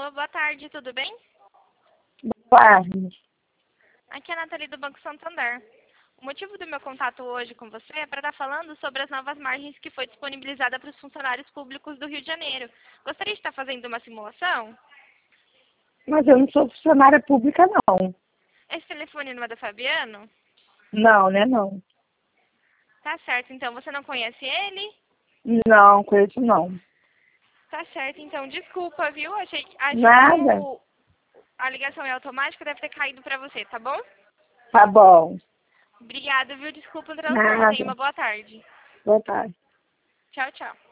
Alô, boa tarde, tudo bem? Boa tarde. Aqui é a Nathalie do Banco Santander. O motivo do meu contato hoje com você é para estar falando sobre as novas margens que foi disponibilizada para os funcionários públicos do Rio de Janeiro. Gostaria de estar fazendo uma simulação? Mas eu não sou funcionária pública, não. Esse telefone não é do Fabiano? Não, né, não. Tá certo, então você não conhece ele? Não, conheço não. Tá certo, então desculpa, viu? Acho que Nada? como a ligação é automática, deve ter caído para você, tá bom? Tá bom. Obrigada, viu? Desculpa o transtorno. Tenha Nada. uma boa tarde. Boa tarde. Tchau, tchau.